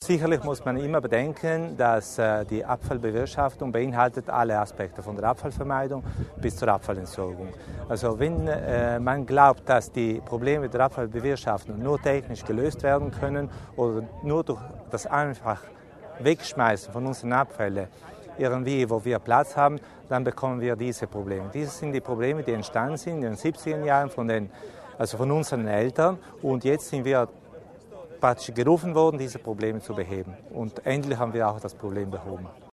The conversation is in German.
Sicherlich muss man immer bedenken, dass die Abfallbewirtschaftung beinhaltet alle Aspekte, von der Abfallvermeidung bis zur Abfallentsorgung. Also wenn man glaubt, dass die Probleme der Abfallbewirtschaftung nur technisch gelöst werden können oder nur durch das einfach Wegschmeißen von unseren Abfällen irgendwie, wo wir Platz haben, dann bekommen wir diese Probleme. Diese sind die Probleme, die entstanden sind in den 70er Jahren von unseren Eltern, und jetzt sind wir praktisch gerufen worden, diese Probleme zu beheben. Und endlich haben wir auch das Problem behoben.